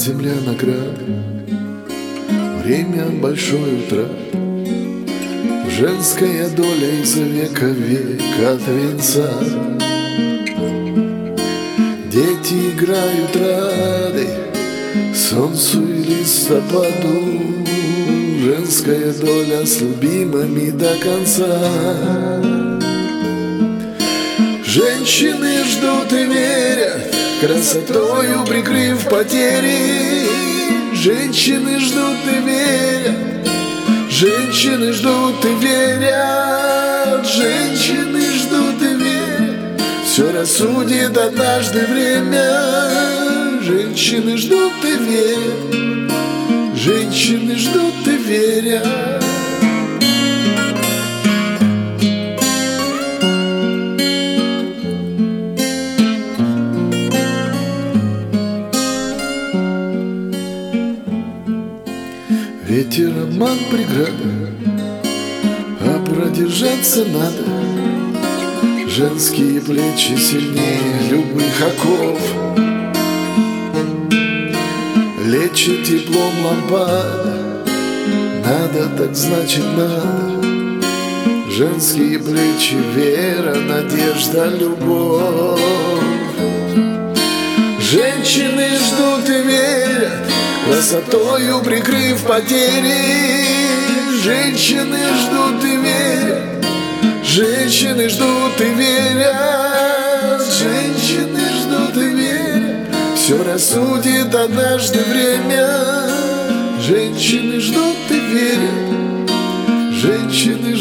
земля наград, время большой утрат, женская доля из века в век от венца. Дети играют рады солнцу и листопаду, женская доля с любимыми до конца. Женщины ждут и верят, красотою прикрыв потери. Женщины ждут и верят, женщины ждут и верят, женщины ждут и верят. Все рассудит однажды время. Женщины ждут и верят, женщины ждут и верят. Ветер обман преграда, а продержаться надо. Женские плечи сильнее любых оков, лечит теплом лампада. Надо, так значит надо. Женские плечи — вера, надежда, любовь. Женщины ждут и верят, красотою прикрыв потери. Женщины ждут и верят, женщины ждут и верят, женщины ждут и верят. Все рассудит однажды время. Женщины ждут и верят, женщины